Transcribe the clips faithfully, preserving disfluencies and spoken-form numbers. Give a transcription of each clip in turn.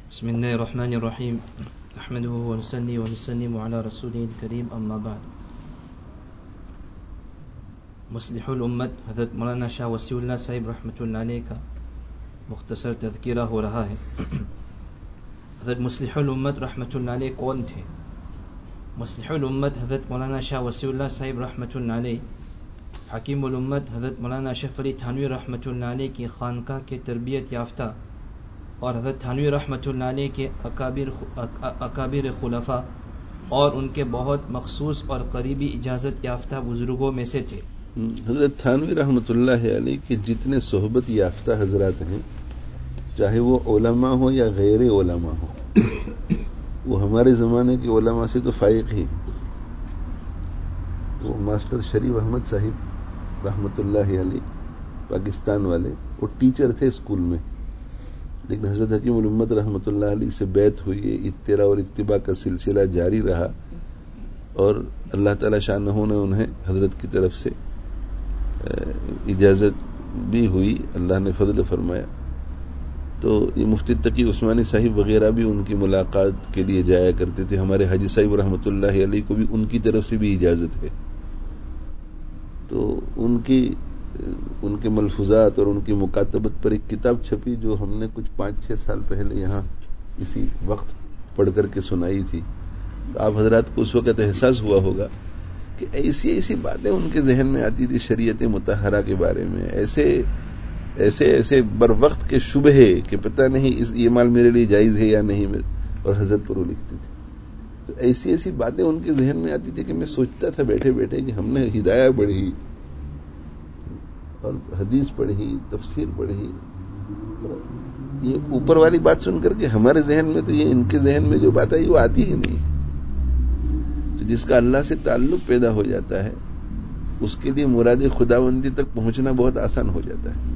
بسم الله الرحمن الرحيم نحمده ونصلي ونسلم على رسوله الكريم اما بعد. مصلح الامت حضرت مولانا شاہ وسیع اللہ صاحب رحمۃ اللہ علیہ کا مختصر تذکرہ ہو رہا ہے. حضرت مصلح الامت رحمۃ اللہ علیہ کون تھے؟ مصلح الامت حضرت مولانا شاہ وسیع اللہ صاحب رحمۃ اللہ علیہ حکیم الامت حضرت مولانا اشرف علی تھانوی رحمۃ اللہ علیہ کی خانقاہ کے تربیت یافتہ اور حضرت تھانوی رحمۃ اللہ علیہ کے اکابر اکابر خلفاء اور ان کے بہت مخصوص اور قریبی اجازت یافتہ بزرگوں میں سے تھے. حضرت تھانوی رحمۃ اللہ علیہ کے جتنے صحبت یافتہ حضرات ہیں، چاہے وہ علماء ہو یا غیر علماء ہو، وہ ہمارے زمانے کے علماء سے تو فائق ہی. وہ ماسٹر شریف احمد صاحب رحمۃ اللہ علیہ پاکستان والے، وہ ٹیچر تھے اسکول میں، لیکن حضرت حکیم الامت رحمۃ اللہ علیہ سے بیعت ہوئی، اتباع اور اتباع کا سلسلہ جاری رہا اور اللہ تعالی شانہ نے انہیں حضرت کی طرف سے اجازت بھی ہوئی، اللہ نے فضل فرمایا. تو یہ مفتی تقی عثمانی صاحب وغیرہ بھی ان کی ملاقات کے لیے جایا کرتے تھے. ہمارے حاجی صاحب رحمۃ اللہ علیہ کو بھی ان کی طرف سے بھی اجازت ہے. تو ان کی ان کے ملفوظات اور ان کی مکاتبت پر ایک کتاب چھپی جو ہم نے کچھ پانچ چھ سال پہلے یہاں اسی وقت پڑھ کر کے سنائی تھی. تو آپ حضرات کو اس وقت احساس ہوا ہوگا کہ ایسی ایسی باتیں ان کے ذہن میں آتی تھی شریعت مطہرہ کے بارے میں، ایسے ایسے ایسے بر وقت کے شبہے کہ پتہ نہیں اس یہ مال میرے لیے جائز ہے یا نہیں، اور حضرت پر وہ لکھتی تھی. تو ایسی ایسی باتیں ان کے ذہن میں آتی تھی کہ میں سوچتا تھا بیٹھے بیٹھے کہ ہم نے ہدایہ پڑھی اور حدیث پڑھی، تفسیر پڑھی، یہ اوپر والی بات سن کر کے ہمارے ذہن میں تو یہ ان کے ذہن میں جو بات آئی وہ آتی ہی نہیں. تو جس کا اللہ سے تعلق پیدا ہو جاتا ہے اس کے لیے مراد خداوندی تک پہنچنا بہت آسان ہو جاتا ہے.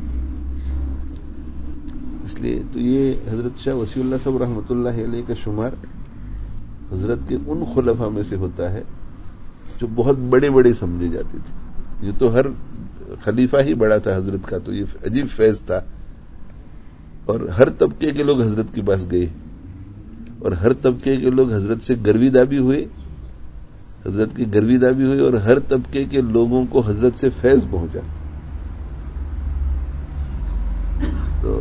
اس لیے تو یہ حضرت شاہ وسیع اللہ صاحب رحمۃ اللہ علیہ کا شمار حضرت کے ان خلفاء میں سے ہوتا ہے جو بہت بڑے بڑے سمجھے جاتے تھے. یہ تو ہر خلیفہ ہی بڑا تھا حضرت کا، تو یہ عجیب فیض تھا اور ہر طبقے کے لوگ حضرت کے پاس گئے اور ہر طبقے کے لوگ حضرت سے گرویدہ بھی ہوئے، حضرت کی گرویدہ بھی ہوئی اور ہر طبقے کے لوگوں کو حضرت سے فیض پہنچا. تو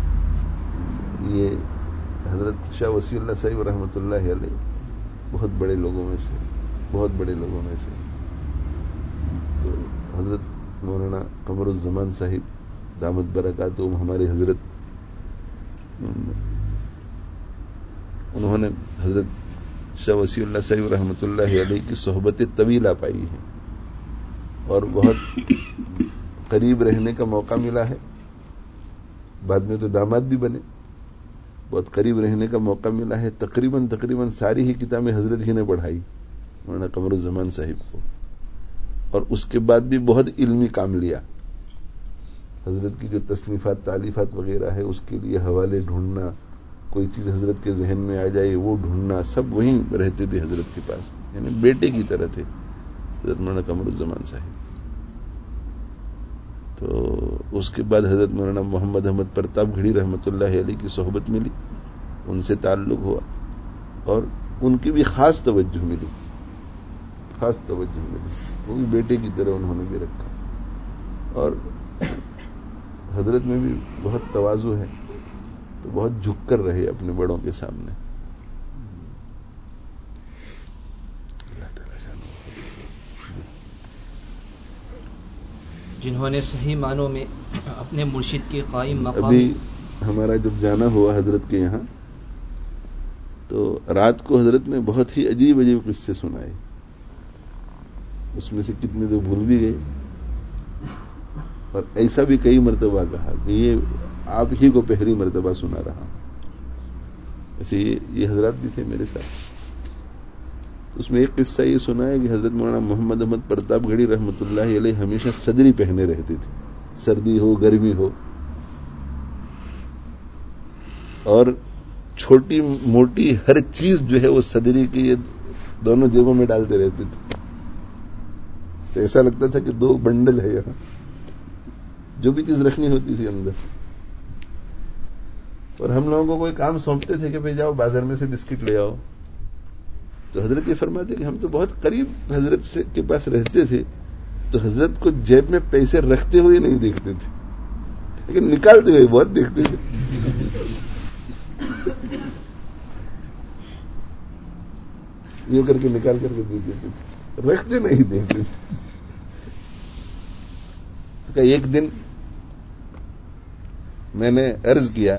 یہ حضرت شاہ وسیع اللہ صاحب رحمۃ اللہ علیہ بہت بڑے لوگوں میں سے بہت بڑے لوگوں میں سے تو حضرت مولانا قمر الزمان صاحب دامت برکاتہم ہمارے حضرت، انہوں نے حضرت شاہ وسیع اللہ صاحب رحمۃ اللہ علیہ کی صحبت طویلہ پائی ہے اور بہت قریب رہنے کا موقع ملا ہے. بعد میں تو داماد بھی بنے، بہت قریب رہنے کا موقع ملا ہے. تقریباً تقریباً ساری ہی کتابیں حضرت ہی نے پڑھائی مولانا قمر الزمان صاحب کو، اور اس کے بعد بھی بہت علمی کام لیا. حضرت کی جو تصنیفات تالیفات وغیرہ ہے اس کے لیے حوالے ڈھونڈنا، کوئی چیز حضرت کے ذہن میں آ جائے وہ ڈھونڈنا، سب وہیں رہتے تھے حضرت کے پاس، یعنی بیٹے کی طرح تھے حضرت مولانا قمر الزمان صاحب. تو اس کے بعد حضرت مولانا محمد احمد پرتاپ گھڑی رحمۃ اللہ علیہ کی صحبت ملی، ان سے تعلق ہوا اور ان کی بھی خاص توجہ ملی خاص توجہ ملی وہ بھی بیٹے کی طرح انہوں نے بھی رکھا. اور حضرت میں بھی بہت تواضع ہے، تو بہت جھک کر رہے اپنے بڑوں کے سامنے. جنہوں نے صحیح معنوں میں اپنے مرشد کے قائم مقام. ابھی ہمارا جب جانا ہوا حضرت کے یہاں تو رات کو حضرت نے بہت ہی عجیب عجیب قصے سنائے، اس میں سے کتنے تو بھول بھی گئے اور ایسا بھی کئی مرتبہ کہا کہ یہ آپ ہی کو پہلی مرتبہ سنا رہا ہوں. ایسے یہ حضرات بھی تھے میرے ساتھ. اس میں ایک قصہ یہ سنا ہے کہ حضرت مولانا محمد احمد پرتاپ گھڑی رحمۃ اللہ علیہ ہمیشہ صدری پہنے رہتے تھے، سردی ہو گرمی ہو، اور چھوٹی موٹی ہر چیز جو ہے وہ صدری کی دونوں جیبوں میں ڈالتے رہتے تھے. تو ایسا لگتا تھا کہ دو بنڈل ہے یہاں، جو بھی چیز رکھنی ہوتی تھی اندر. اور ہم لوگوں کو کوئی کام سونپتے تھے کہ بھائی جاؤ بازار میں سے بسکٹ لے آؤ، تو حضرت یہ فرماتے کہ ہم تو بہت قریب حضرت سے کے پاس رہتے تھے، تو حضرت کو جیب میں پیسے رکھتے ہوئے نہیں دیکھتے تھے، لیکن نکالتے ہوئے بہت دیکھتے تھے. یوں کر کے نکال کر کے دے دیتے تھے، رکھتے نہیں دیکھتے تھے. تو کہ ایک دن میں نے عرض کیا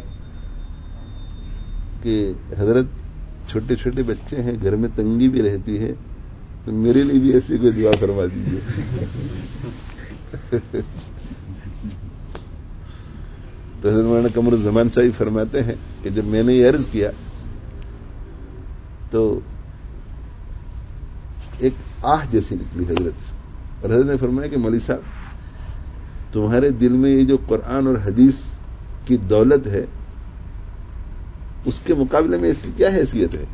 کہ حضرت چھوٹے چھوٹے بچے ہیں، گھر میں تنگی بھی رہتی ہے، تو میرے لیے بھی ایسی کوئی دعا فرما دیجیے. تو حضرت مولانا قمر الزمان صاحب فرماتے ہیں کہ جب میں نے یہ عرض کیا تو ایک آہ جیسی نکلی حضرت سے، اور حضرت نے فرمایا کہ مولوی صاحب تمہارے دل میں یہ جو قرآن اور حدیث کی دولت ہے، اس کے مقابلے میں اس کی کیا حیثیت ہے؟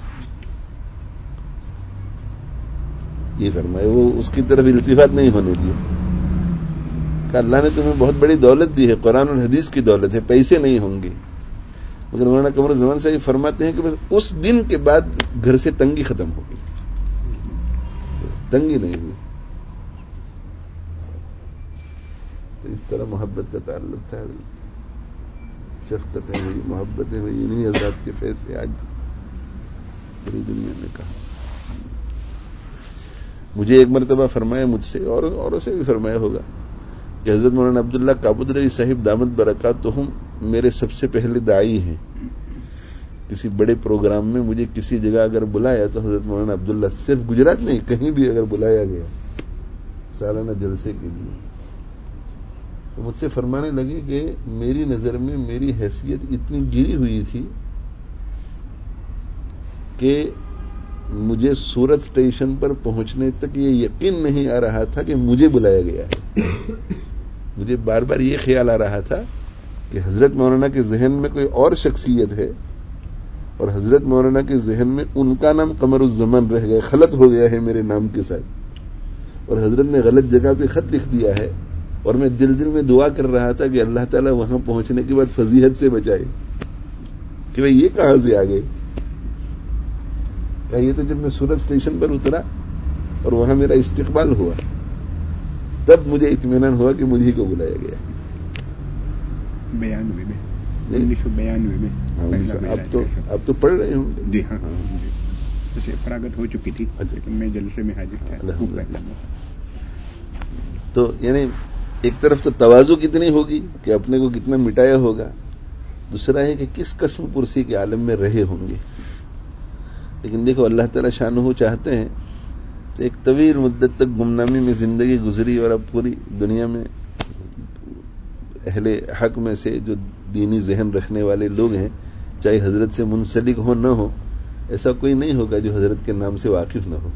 یہ فرمایا. وہ اس کی طرف التفات نہیں ہونے دیا کہ اللہ نے تمہیں بہت بڑی دولت دی ہے، قرآن اور حدیث کی دولت ہے، پیسے نہیں ہوں گے. مگر مولانا قمر الزمان صاحب فرماتے ہیں کہ بس اس دن کے بعد گھر سے تنگی ختم ہو گئی، تنگی نہیں ہوئی. تو اس طرح محبت کا تعلق تھا، شفقتیں ہوئی، محبتیں ہوئی. انہیں حضرات کے پیسے آج پوری دنیا میں کہا. مجھے ایک مرتبہ فرمایا مجھ سے، اور اوروں سے بھی فرمایا ہوگا، کہ حضرت مولانا عبداللہ کابودری صاحب دامت برکاتہم میرے سب سے پہلے داعی ہیں. کسی بڑے پروگرام میں مجھے کسی جگہ اگر بلایا تو حضرت مولانا عبداللہ، صرف گجرات نہیں کہیں بھی اگر بلایا گیا سالانہ جلسے کے لیے، تو مجھ سے فرمانے لگے کہ میری نظر میں میری حیثیت اتنی گری ہوئی تھی کہ مجھے سورت اسٹیشن پر پہنچنے تک یہ یقین نہیں آ رہا تھا کہ مجھے بلایا گیا ہے. مجھے بار بار یہ خیال آ رہا تھا کہ حضرت مولانا کے ذہن میں کوئی اور شخصیت ہے، اور حضرت مولانا کے ذہن میں ان کا نام قمر الزمان رہ گیا، خلط ہو گیا ہے میرے نام کے ساتھ، اور حضرت نے غلط جگہ پہ خط لکھ دیا ہے. اور میں دل دل میں دعا کر رہا تھا کہ اللہ تعالیٰ وہاں پہنچنے کے بعد فضیحت سے بچائے کہ بھئی یہ کہاں سے آ گئے. کہ یہ تو جب میں سورت اسٹیشن پر اترا اور وہاں میرا استقبال ہوا تب مجھے اطمینان ہوا کہ مجھے کو بلایا گیا. بیانوے میں انیس سو بیانوے میں اب تو اب تو پڑھ رہے ہوں گے. جی ہاں، اسے فراغت ہو چکی تھی، لیکن میں جلسے میں حاضر تھا. تو یعنی ایک طرف تو تواضع کتنی ہوگی کہ اپنے کو کتنا مٹایا ہوگا، دوسرا ہے کہ کس قسم پرسی کے عالم میں رہے ہوں گے. لیکن دیکھو اللہ تعالیٰ شانہ چاہتے ہیں تو ایک طویل مدت تک گمنامی میں زندگی گزری، اور اب پوری دنیا میں اہل حق میں سے جو دینی ذہن رکھنے والے لوگ ہیں، چاہے حضرت سے منسلک ہو نہ ہو، ایسا کوئی نہیں ہوگا جو حضرت کے نام سے واقف نہ ہو.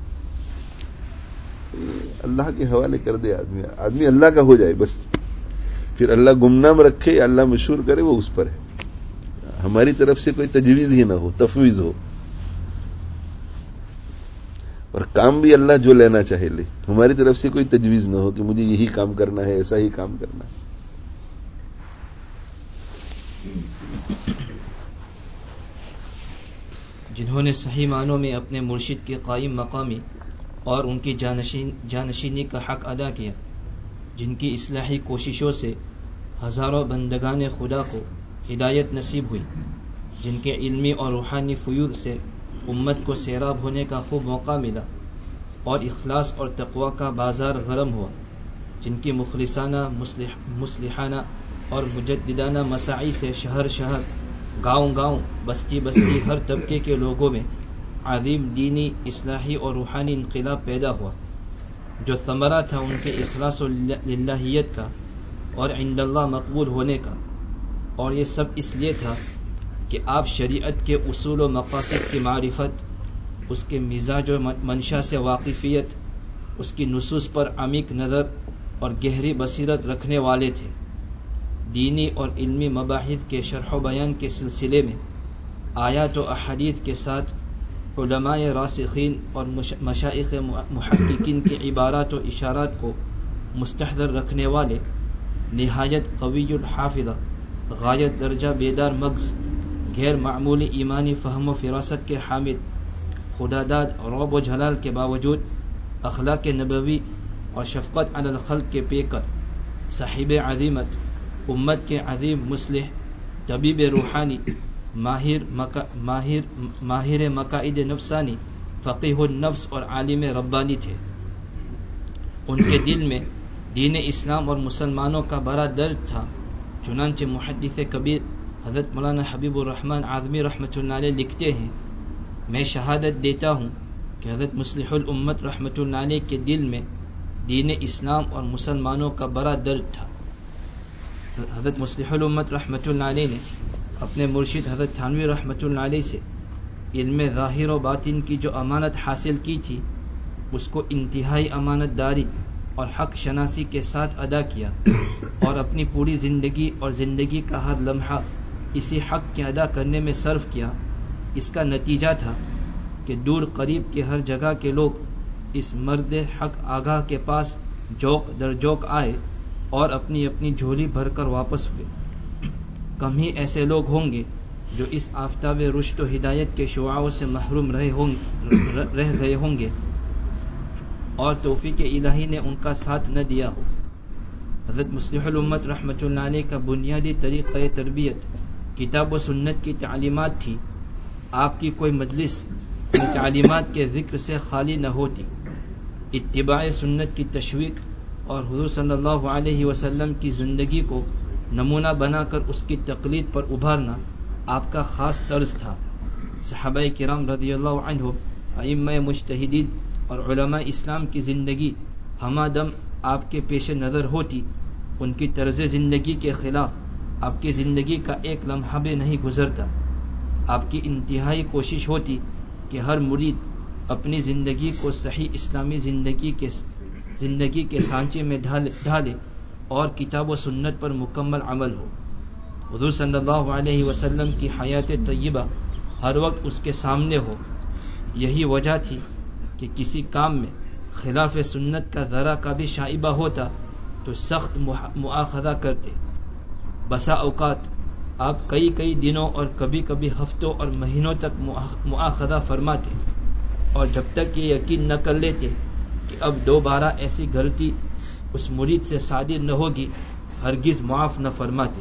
اللہ کے حوالے کر دے آدمی آدمی اللہ کا ہو جائے بس. پھر اللہ گمنام رکھے یا اللہ مشہور کرے وہ اس پر ہے. ہماری طرف سے کوئی تجویز ہی نہ ہو، تفویض ہو، اور کام بھی اللہ جو لینا چاہے لے. ہماری طرف سے کوئی تجویز نہ ہو کہ مجھے یہی کام کرنا ہے، ایسا ہی کام کرنا ہے. جنہوں نے صحیح معنوں میں اپنے مرشد کے قائم مقامی اور ان کی جانشین جانشینی کا حق ادا کیا، جن کی اصلاحی کوششوں سے ہزاروں بندگان خدا کو ہدایت نصیب ہوئی، جن کے علمی اور روحانی فیوض سے امت کو سیراب ہونے کا خوب موقع ملا اور اخلاص اور تقوی کا بازار گرم ہوا، جن کی مخلصانہ مصلح مصلحانہ اور مجددانہ مساعی سے شہر شہر، گاؤں گاؤں، بستی بستی، ہر طبقے کے لوگوں میں عظیم دینی، اصلاحی اور روحانی انقلاب پیدا ہوا، جو ثمرہ تھا ان کے اخلاص و للہیت کا اور عند اللہ مقبول ہونے کا. اور یہ سب اس لیے تھا کہ آپ شریعت کے اصول و مقاصد کی معرفت، اس کے مزاج و منشا سے واقفیت، اس کی نصوص پر عمیق نظر اور گہری بصیرت رکھنے والے تھے. دینی اور علمی مباحث کے شرح و بیان کے سلسلے میں آیات و احادیث کے ساتھ علماء راسخین اور مشائخ محققین کے عبارات و اشارات کو مستحضر رکھنے والے، نہایت قوی الحافظہ غایت درجہ بیدار مغز، غیر معمولی ایمانی فہم و فراست کے حامل، خداداد رعب و جلال کے باوجود اخلاق نبوی اور شفقت علی الخلق کے پیکر، صاحب عظیمت، امت کے عظیم مصلح، طبیب روحانی، ماہر مکا ماہر ماہر مقائد نفسانی، فقیہ النفس اور عالم ربانی تھے۔ ان کے دل میں دین اسلام اور مسلمانوں کا بڑا درد تھا، چنانچہ محدث کبیر حضرت مولانا حبیب الرحمن اعظمی رحمۃ اللہ علیہ لکھتے ہیں، میں شہادت دیتا ہوں کہ حضرت مصلح الامت رحمۃ اللہ علیہ کے دل میں دین اسلام اور مسلمانوں کا بڑا درد تھا۔ حضرت مصلح الامت رحمۃ اللہ علیہ نے اپنے مرشد حضرت تھانوی رحمۃ اللہ علیہ سے علم ظاہر و باطن کی جو امانت حاصل کی تھی، اس کو انتہائی امانت داری اور حق شناسی کے ساتھ ادا کیا، اور اپنی پوری زندگی اور زندگی کا ہر لمحہ اسی حق کے ادا کرنے میں صرف کیا۔ اس کا نتیجہ تھا کہ دور قریب کے ہر جگہ کے لوگ اس مرد حق آگاہ کے پاس جوق در جوق آئے اور اپنی اپنی جھولی بھر کر واپس ہوئے۔ کم ہی ایسے لوگ ہوں گے جو اس آفتاب رشد و ہدایت کے شعاعوں سے محروم رہے ہوں رہ گئے ہوں گے اور توفیق الہی نے ان کا ساتھ نہ دیا ہو۔ حضرت مصلح الامت رحمۃ اللہ علیہ کا بنیادی طریقہ تربیت کتاب و سنت کی تعلیمات تھی۔ آپ کی کوئی مجلس ان تعلیمات کے ذکر سے خالی نہ ہوتی۔ اتباع سنت کی تشویق اور حضور صلی اللہ علیہ وسلم کی زندگی کو نمونہ بنا کر اس کی تقلید پر ابھارنا آپ کا خاص طرز تھا۔ صحابہ کرام رضی اللہ عنہم، ائمہ مجتہدین اور علماء اسلام کی زندگی ہمہ دم آپ کے پیش نظر ہوتی، ان کی طرز زندگی کے خلاف آپ کی زندگی کا ایک لمحہ بھی نہیں گزرتا۔ آپ کی انتہائی کوشش ہوتی کہ ہر مرید اپنی زندگی کو صحیح اسلامی زندگی کے زندگی کے سانچے میں ڈھالے اور کتاب و سنت پر مکمل عمل ہو۔ حضور صلی اللہ علیہ وسلم کی حیات طیبہ ہر وقت اس کے سامنے ہو۔ یہی وجہ تھی کہ کسی کام میں خلاف سنت کا ذرا کا بھی شائبہ ہوتا تو سخت مؤاخذہ کرتے۔ بسا اوقات آپ کئی کئی دنوں اور کبھی کبھی ہفتوں اور مہینوں تک مؤاخذہ فرماتے، اور جب تک یہ یقین نہ کر لیتے کہ اب دوبارہ ایسی غلطی اس مرید سے صادر نہ ہوگی، ہرگز معاف نہ فرماتے۔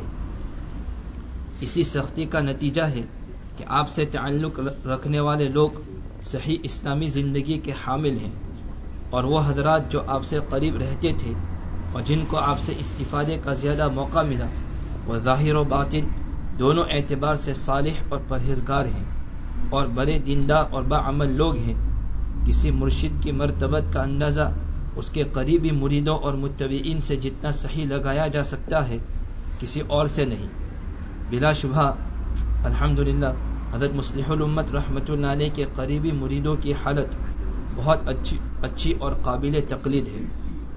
اسی سختی کا نتیجہ ہے کہ آپ سے تعلق رکھنے والے لوگ صحیح اسلامی زندگی کے حامل ہیں، اور وہ حضرات جو آپ سے قریب رہتے تھے اور جن کو آپ سے استفادے کا زیادہ موقع ملا، وہ ظاہر و باطن دونوں اعتبار سے صالح اور پرہیزگار ہیں اور بڑے دیندار اور باعمل لوگ ہیں۔ کسی مرشد کی مرتبت کا اندازہ اس کے قریبی مریدوں اور متبعین سے جتنا صحیح لگایا جا سکتا ہے، کسی اور سے نہیں۔ بلا شبہ الحمدللہ حضرت مصلح الامت رحمۃ اللہ علیہ کے قریبی مریدوں کی حالت بہت اچھی اچھی اور قابل تقلید ہے۔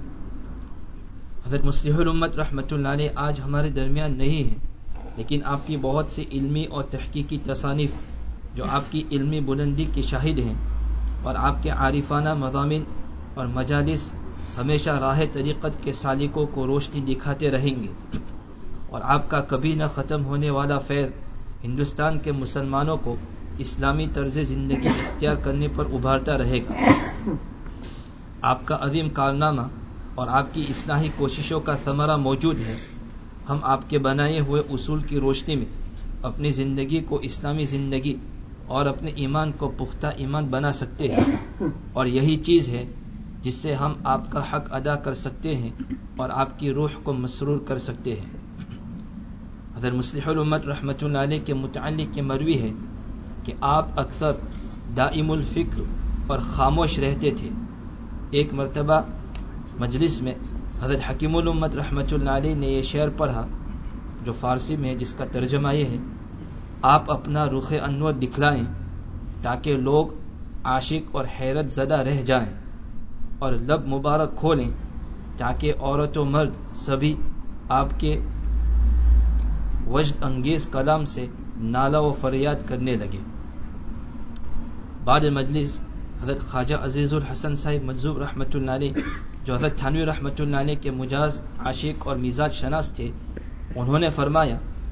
حضرت مصلح الامت رحمۃ اللہ علیہ آج ہمارے درمیان نہیں ہیں، لیکن آپ کی بہت سی علمی اور تحقیقی تصانیف جو آپ کی علمی بلندی کی شاہد ہیں، اور آپ کے عارفانہ مضامین اور مجالس ہمیشہ راہ طریقت کے سالکوں کو روشنی دکھاتے رہیں گے، اور آپ کا کبھی نہ ختم ہونے والا فیض ہندوستان کے مسلمانوں کو اسلامی طرز زندگی اختیار کرنے پر ابھارتا رہے گا۔ آپ کا عظیم کارنامہ اور آپ کی اصلاحی کوششوں کا ثمرہ موجود ہے۔ ہم آپ کے بنائے ہوئے اصول کی روشنی میں اپنی زندگی کو اسلامی زندگی اور اپنے ایمان کو پختہ ایمان بنا سکتے ہیں، اور یہی چیز ہے جس سے ہم آپ کا حق ادا کر سکتے ہیں اور آپ کی روح کو مسرور کر سکتے ہیں۔ حضرت مصلح الامت رحمۃ اللہ علیہ کے متعلق یہ مروی ہے کہ آپ اکثر دائم الفکر اور خاموش رہتے تھے۔ ایک مرتبہ مجلس میں حضرت حکیم الامت رحمۃ اللہ علیہ نے یہ شعر پڑھا جو فارسی میں ہے، جس کا ترجمہ یہ ہے: آپ اپنا رخ انور دکھلائیں تاکہ لوگ عاشق اور حیرت زدہ رہ جائیں، اور لب مبارک کھولیں تاکہ عورت و مرد سبھی آپ کے وجد انگیز کلام سے نالہ و فریاد کرنے لگے۔ بعد مجلس حضرت خواجہ عزیز الحسن صاحب مجذوب رحمۃ اللہ علیہ، جو حضرت تھانوی رحمۃ اللہ علیہ کے مجاز عاشق اور مزاج شناس تھے، انہوں نے فرمایا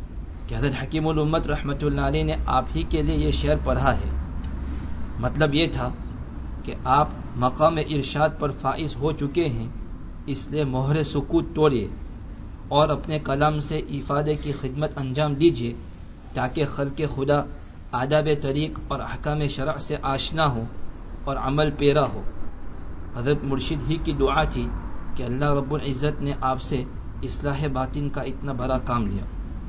کہ حضرت حکیم الامت رحمۃ اللہ علیہ نے آپ ہی کے لیے یہ شعر پڑھا ہے. مطلب یہ تھا کہ آپ مقام ارشاد پر فائز ہو چکے ہیں، اس لیے مہر سکوت توڑیے اور اپنے کلام سے افادے کی خدمت انجام دیجیے تاکہ خلق خدا آداب طریق اور احکام شرع سے آشنا ہو اور عمل پیرا ہو. حضرت مرشد ہی کی دعا تھی کہ اللہ رب العزت نے آپ سے اصلاح باطن کا اتنا بڑا کام لیا.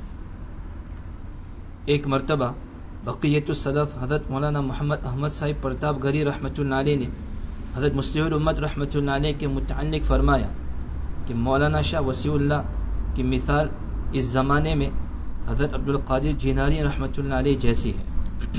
ایک مرتبہ بقیت السلف حضرت مولانا محمد احمد صاحب پرتاپ گری رحمۃ اللہ علیہ نے حضرت مصلح الامت رحمۃ اللہ علیہ کے متعلق فرمایا کہ مولانا شاہ وسیع اللہ کی مثال اس زمانے میں حضرت عبد القادر جیلانی رحمۃ اللہ علیہ جیسی ہے.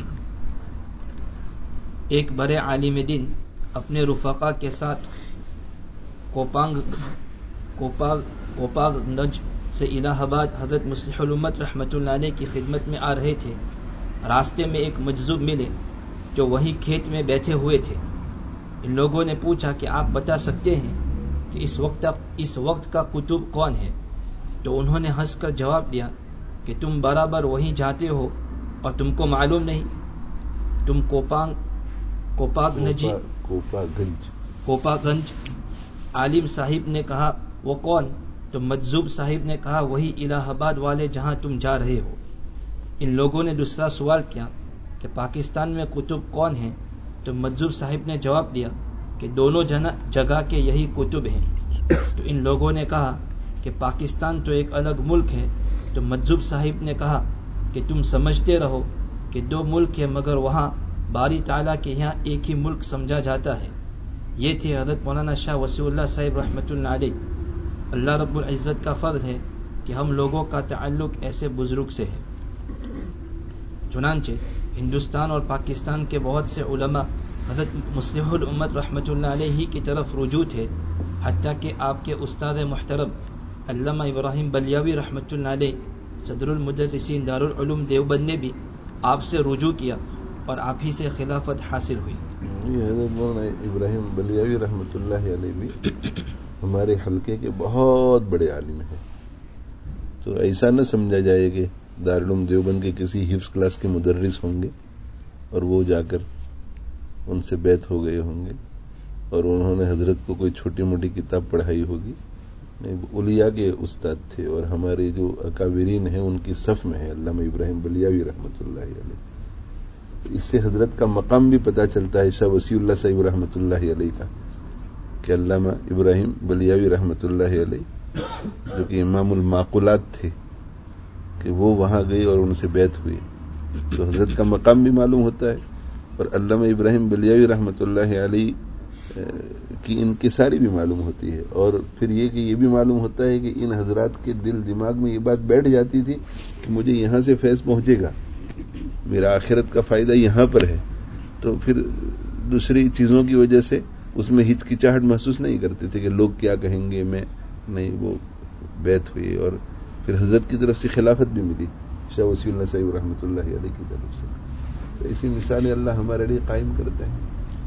ایک بڑے عالم دین اپنے رفقا کے ساتھ کوپانگ کوپاگ کوپاگنج سے الہ آباد حضرت مصلح الامت رحمۃ اللہ علیہ کی خدمت میں آ رہے تھے. راستے میں ایک مجذوب ملے جو وہی کھیت میں بیٹھے ہوئے تھے. ان لوگوں نے پوچھا کہ آپ بتا سکتے ہیں کہ اس وقت اس وقت کا قطب کون ہے؟ تو انہوں نے ہنس کر جواب دیا کہ تم برابر وہیں جاتے ہو اور تم کو معلوم نہیں؟ تم کوپانگ کوپاگنجی کوپاگنج کوپاگنج عالم صاحب نے کہا وہ کون؟ تو مجذوب صاحب نے کہا وہی الہ آباد والے جہاں تم جا رہے ہو. ان لوگوں نے دوسرا سوال کیا کہ پاکستان میں قطب کون ہیں؟ تو مجذوب صاحب نے جواب دیا کہ دونوں جگہ کے یہی قطب ہیں. تو ان لوگوں نے کہا کہ پاکستان تو ایک الگ ملک ہے. تو مجذوب صاحب نے کہا کہ تم سمجھتے رہو کہ دو ملک ہے مگر وہاں باری تعالیٰ کے یہاں ایک ہی ملک سمجھا جاتا ہے. یہ تھے حضرت مولانا شاہ وسیع اللہ صاحب رحمۃ اللہ علیہ. اللہ رب العزت کا فضل ہے کہ ہم لوگوں کا تعلق ایسے بزرگ سے ہے. چنانچہ ہندوستان اور پاکستان کے بہت سے علماء حضرت مصلح الامت رحمۃ اللہ علیہ کی طرف رجوع تھے، حتیٰ کہ آپ کے استاد محترم علامہ ابراہیم بلیاوی رحمۃ اللہ علیہ صدر المدرسین دارالعلوم دیوبند نے بھی آپ سے رجوع کیا اور آپ ہی سے خلافت حاصل ہوئی. یہ حضرت مولانا ابراہیم بلیاوی رحمۃ اللہ علیہ بھی ہمارے حلقے کے بہت بڑے عالم ہیں. تو ایسا نہ سمجھا جائے کہ دارالعلوم دیوبند کے کسی حفظ کلاس کے مدرس ہوں گے اور وہ جا کر ان سے بیعت ہو گئے ہوں گے اور انہوں نے حضرت کو کوئی چھوٹی موٹی کتاب پڑھائی ہوگی. اولیاء کے استاد تھے اور ہمارے جو اکابرین ہیں ان کی صف میں ہے علامہ ابراہیم بلیاوی رحمۃ اللہ علیہ. اس سے حضرت کا مقام بھی پتہ چلتا ہے شاہ وسیع اللہ صاحب رحمۃ اللہ علیہ کا کہ علامہ ابراہیم بلیاوی رحمۃ اللہ علیہ جو کہ امام المعقولات تھے کہ وہ وہاں گئے اور ان سے بیعت ہوئی. تو حضرت کا مقام بھی معلوم ہوتا ہے اور علامہ ابراہیم بلیاوی رحمۃ اللہ علیہ کی انکساری بھی معلوم ہوتی ہے. اور پھر یہ کہ یہ بھی معلوم ہوتا ہے کہ ان حضرات کے دل دماغ میں یہ بات بیٹھ جاتی تھی کہ مجھے یہاں سے فیض پہنچے گا، میرا آخرت کا فائدہ یہاں پر ہے. تو پھر دوسری چیزوں کی وجہ سے اس میں ہچکچاہٹ محسوس نہیں کرتے تھے کہ لوگ کیا کہیں گے. میں نہیں، وہ بیعت ہوئی اور پھر حضرت کی طرف سے خلافت بھی ملی شاہ وسیع اللہ صاحب رحمۃ اللہ علیہ کی طرف سے. تو اسی مثالیں اللہ ہمارے لیے قائم کرتے ہیں.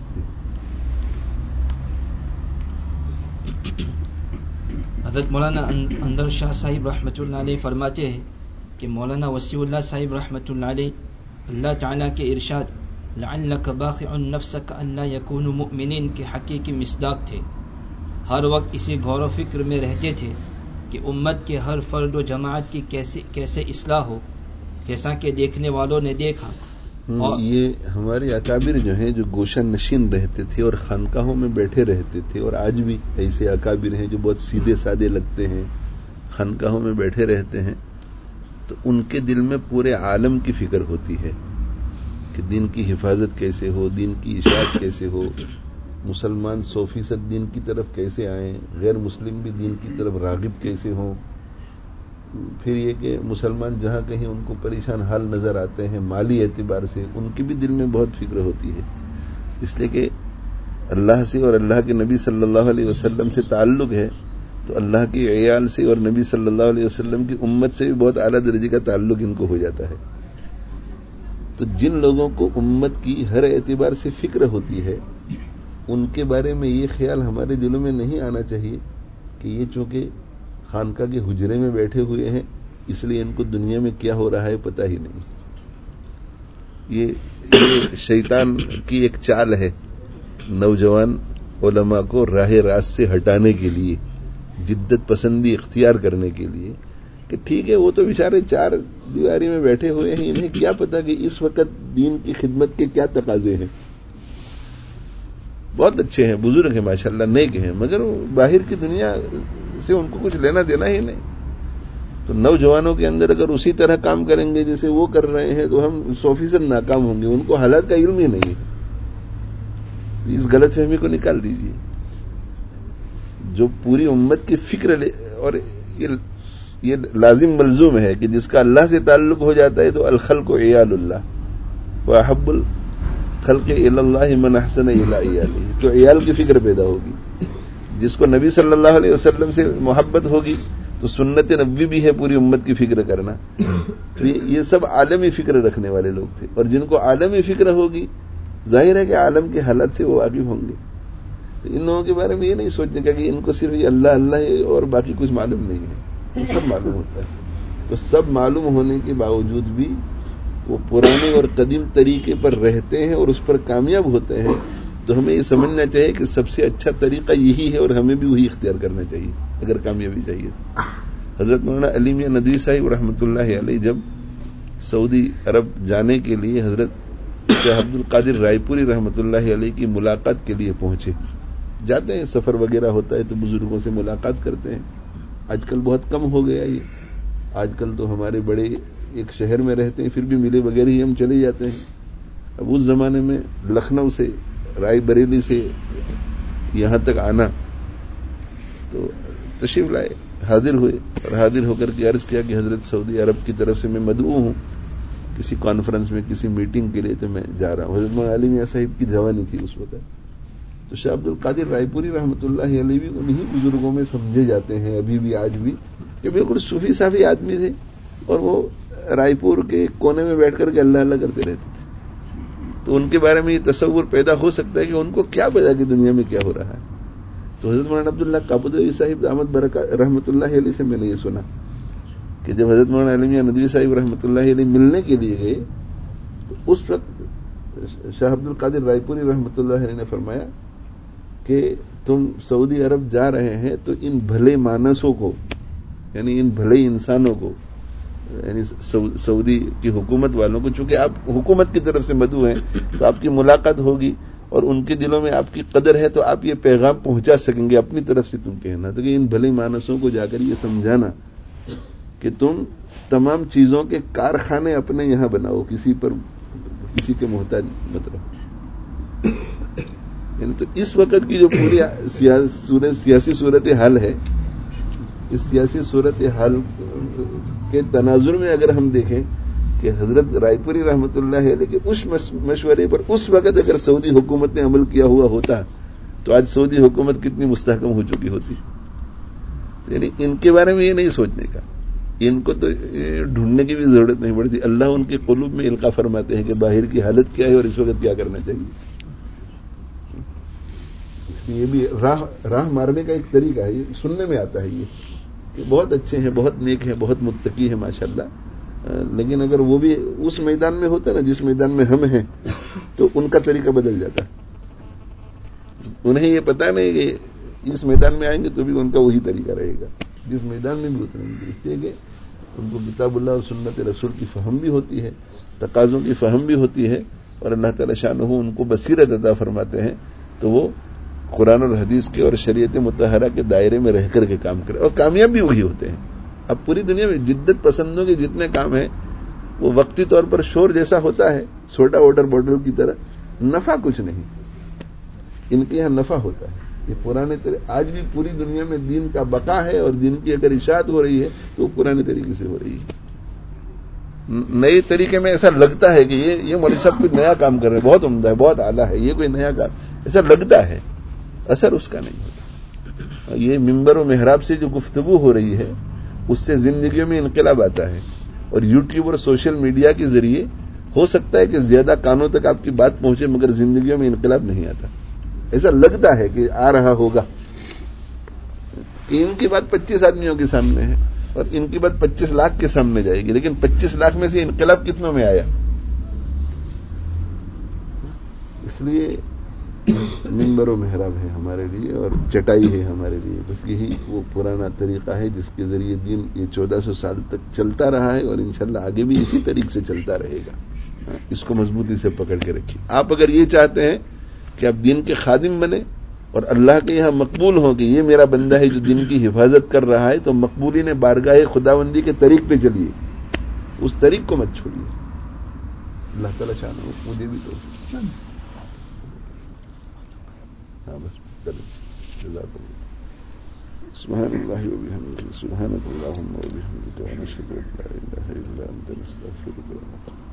حضرت مولانا اندر شاہ صاحب رحمۃ اللہ علیہ فرماتے ہیں کہ مولانا وسیع اللہ صاحب رحمۃ اللہ علیہ اللہ تعالیٰ کے ارشاد لعلک باخع نفسک الا یکونوا مؤمنین کے حقیقی مصداق تھے. ہر وقت اسی غور و فکر میں رہتے تھے کہ امت کے ہر فرد و جماعت کی کیسے کیسے اصلاح ہو، جیسا کہ دیکھنے والوں نے دیکھا. اور یہ ہمارے اکابر جو ہیں جو گوشہ نشین رہتے تھے اور خانقاہوں میں بیٹھے رہتے تھے، اور آج بھی ایسے اکابر ہیں جو بہت سیدھے سادے لگتے ہیں، خانقاہوں میں بیٹھے رہتے ہیں. تو ان کے دل میں پورے عالم کی فکر ہوتی ہے کہ دین کی حفاظت کیسے ہو، دین کی اشاعت کیسے ہو، مسلمان سو فیصد دین کی طرف کیسے آئیں، غیر مسلم بھی دین کی طرف راغب کیسے ہوں. پھر یہ کہ مسلمان جہاں کہیں ان کو پریشان حال نظر آتے ہیں مالی اعتبار سے، ان کی بھی دل میں بہت فکر ہوتی ہے. اس لیے کہ اللہ سے اور اللہ کے نبی صلی اللہ علیہ وسلم سے تعلق ہے تو اللہ کی عیال سے اور نبی صلی اللہ علیہ وسلم کی امت سے بھی بہت اعلیٰ درجے کا تعلق ان کو ہو جاتا ہے. تو جن لوگوں کو امت کی ہر اعتبار سے فکر ہوتی ہے ان کے بارے میں یہ خیال ہمارے دلوں میں نہیں آنا چاہیے کہ یہ چونکہ خانقاہ کے حجرے میں بیٹھے ہوئے ہیں اس لیے ان کو دنیا میں کیا ہو رہا ہے پتہ ہی نہیں. یہ یہ شیطان کی ایک چال ہے نوجوان علماء کو راہ راست سے ہٹانے کے لیے, جدت پسندی اختیار کرنے کے لیے, کہ ٹھیک ہے وہ تو بیچارے چار دیواری میں بیٹھے ہوئے ہیں, انہیں کیا پتا کہ اس وقت دین کی خدمت کے کیا تقاضے ہیں. بہت اچھے ہیں, بزرگ ہیں, ماشاءاللہ نیک ہیں, مگر باہر کی دنیا سے ان کو کچھ لینا دینا ہی نہیں. تو نوجوانوں کے اندر اگر اسی طرح کام کریں گے جیسے وہ کر رہے ہیں تو ہم سو فیصد ناکام ہوں گے. ان کو حالات کا علم ہی نہیں ہے. اس غلط فہمی کو نکال دیجیے. جو پوری امت کی فکر لے, اور یہ لازم ملزوم ہے کہ جس کا اللہ سے تعلق ہو جاتا ہے تو الخلق عیال اللہ واحب الخلق الی اللہ من احسن الی عیالہ, تو عیال کی فکر پیدا ہوگی. جس کو نبی صلی اللہ علیہ وسلم سے محبت ہوگی تو سنت نبوی بھی ہے پوری امت کی فکر کرنا. تو یہ سب عالمی فکر رکھنے والے لوگ تھے, اور جن کو عالمی فکر ہوگی ظاہر ہے کہ عالم کے حالات سے وہ واقف ہوں گے. ان لوگوں کے بارے میں یہ نہیں سوچنے کا کہ ان کو صرف یہ اللہ اللہ ہے اور باقی کچھ معلوم نہیں ہے. وہ سب معلوم ہوتا ہے. تو سب معلوم ہونے کے باوجود بھی وہ پرانے اور قدیم طریقے پر رہتے ہیں اور اس پر کامیاب ہوتے ہیں. تو ہمیں یہ سمجھنا چاہیے کہ سب سے اچھا طریقہ یہی ہے اور ہمیں بھی وہی اختیار کرنا چاہیے اگر کامیابی چاہیے تو. حضرت مولانا علی میاں ندوی صاحب رحمۃ اللہ علیہ جب سعودی عرب جانے کے لیے حضرت شیخ عبد القادر رائے پوری رحمۃ اللہ علیہ کی ملاقات کے لیے پہنچے. جاتے ہیں, سفر وغیرہ ہوتا ہے تو بزرگوں سے ملاقات کرتے ہیں. آج کل بہت کم ہو گیا یہ. آج کل تو ہمارے بڑے ایک شہر میں رہتے ہیں پھر بھی ملے بغیر ہی ہم چلے جاتے ہیں. اب اس زمانے میں لکھنؤ سے, رائے بریلی سے یہاں تک آنا, تو تشریف لائے, حاضر ہوئے اور حاضر ہو کر کے عرض کیا کہ حضرت سعودی عرب کی طرف سے میں مدعو ہوں کسی کانفرنس میں, کسی میٹنگ کے لیے, تو میں جا رہا ہوں. حضرت مولانا علی میاں صاحب کی جوانی تھی اس وقت. تو شیخ عبد القادر رائے پوری رحمۃ اللہ علیہ بھی انہی بزرگوں میں سمجھے جاتے ہیں ابھی بھی, آج بھی, کہ بالکل صوفی صافی آدمی تھے اور وہ رائے پور کے کونے میں بیٹھ کر کے اللہ اللہ کرتے رہتے تھے. تو ان کے بارے میں یہ تصور پیدا ہو سکتا ہے کہ ان کو کیا پتا کہ دنیا میں کیا ہو رہا ہے. تو حضرت مولانا عبداللہ کابودوی صاحب دامت برکات رحمۃ اللہ علیہ سے میں نے یہ سنا کہ جب حضرت مولانا علی میاں ندوی صاحب رحمۃ اللہ علیہ ملنے کے لیے گئے تو اس وقت شاہ عبد القادر رائے پوری رحمۃ اللہ علیہ نے فرمایا کہ تم سعودی عرب جا رہے ہیں تو ان بھلے مانسوں کو, یعنی ان بھلے انسانوں کو, یعنی سعودی کی حکومت والوں کو, چونکہ آپ حکومت کی طرف سے مدعو ہیں تو آپ کی ملاقات ہوگی اور ان کے دلوں میں آپ کی قدر ہے تو آپ یہ پیغام پہنچا سکیں گے اپنی طرف سے. تم کہنا تو کہ ان بھلے مانسوں کو جا کر یہ سمجھانا کہ تم تمام چیزوں کے کارخانے اپنے یہاں بناؤ, کسی پر کسی کے محتاج مت رہو. یعنی تو اس وقت کی جو پوری سیاسی صورت حال ہے, اس سیاسی صورت حال کے تناظر میں اگر ہم دیکھیں کہ حضرت رائے پوری رحمۃ اللہ علیہ کے اس مشورے پر اس وقت اگر سعودی حکومت نے عمل کیا ہوا ہوتا تو آج سعودی حکومت کتنی مستحکم ہو چکی ہوتی. یعنی ان کے بارے میں یہ نہیں سوچنے کا, ان کو تو ڈھونڈنے کی بھی ضرورت نہیں پڑتی. اللہ ان کے قلوب میں القاء فرماتے ہیں کہ باہر کی حالت کیا ہے اور اس وقت کیا کرنا چاہیے. یہ بھی راہ راہ مارنے کا ایک طریقہ ہے, یہ سننے میں آتا ہے یہ کہ بہت اچھے ہیں, بہت نیک ہیں, بہت متقی ہیں ماشاءاللہ, لیکن اگر وہ بھی اس میدان میں ہوتا نا جس میدان میں ہم ہیں تو ان کا طریقہ بدل جاتا. انہیں یہ پتا نہیں کہ اس میدان میں آئیں گے تو بھی ان کا وہی طریقہ رہے گا جس میدان میں بھی اتریں گے. اس لیے کہ ان کو کتاب اللہ اور سنت رسول کی فہم بھی ہوتی ہے, تقاضوں کی فہم بھی ہوتی ہے, اور اللہ تعالی شانہ ان کو بصیرت عطا فرماتے ہیں تو وہ قرآن اور حدیث کے اور شریعت مطہرہ کے دائرے میں رہ کر کے کام کرے اور کامیاب بھی وہی ہوتے ہیں. اب پوری دنیا میں جدت پسندوں کے جتنے کام ہیں وہ وقتی طور پر شور جیسا ہوتا ہے, سوڈا واٹر بوٹل کی طرح, نفع کچھ نہیں. ان کے یہاں نفع ہوتا ہے. یہ پرانے طریقے آج بھی پوری دنیا میں دین کا بقا ہے اور دین کی اگر اشاعت ہو رہی ہے تو وہ پرانے طریقے سے ہو رہی ہے. نئے طریقے میں ایسا لگتا ہے کہ یہ یہ مولوی صاحب کوئی نیا کام کر رہے ہیں, بہت عمدہ ہے, بہت اعلیٰ ہے, یہ کوئی نیا کام, ایسا لگتا ہے, اثر اس کا نہیں ہوتا. یہ ممبر و محراب سے جو گفتگو ہو رہی ہے اس سے زندگیوں میں انقلاب آتا ہے, اور یوٹیوب اور سوشل میڈیا کے ذریعے ہو سکتا ہے کہ زیادہ کانوں تک آپ کی بات پہنچے مگر زندگیوں میں انقلاب نہیں آتا. ایسا لگتا ہے کہ آ رہا ہوگا, ان کی بات پچیس آدمیوں کے سامنے ہے اور ان کی بات پچیس لاکھ کے سامنے جائے گی، لیکن پچیس لاکھ میں سے انقلاب کتنوں میں آیا؟ اس لیے منبر و محراب ہے ہمارے لیے اور چٹائی ہے ہمارے لیے، بس یہی وہ پرانا طریقہ ہے جس کے ذریعے دین یہ چودہ سو سال تک چلتا رہا ہے اور انشاءاللہ آگے بھی اسی طریقے سے چلتا رہے گا۔ اس کو مضبوطی سے پکڑ کے رکھیے۔ آپ اگر یہ چاہتے ہیں کہ آپ دین کے خادم بنے اور اللہ کے یہاں مقبول ہوں کہ یہ میرا بندہ ہے جو دین کی حفاظت کر رہا ہے، تو مقبولین بارگاہ خداوندی کے طریق پہ چلیے، اس طریق کو مت چھوڑیے۔ اللہ تعالیٰ شان ہو مجھے بھی تو ہاں بس کریں جزاک اللہ۔ سبحان اللہ وبحمدہ، سبحانک اللہم وبحمدک، ونشہد ان لا الہ الا انت، نستغفرک ونتوب الیک۔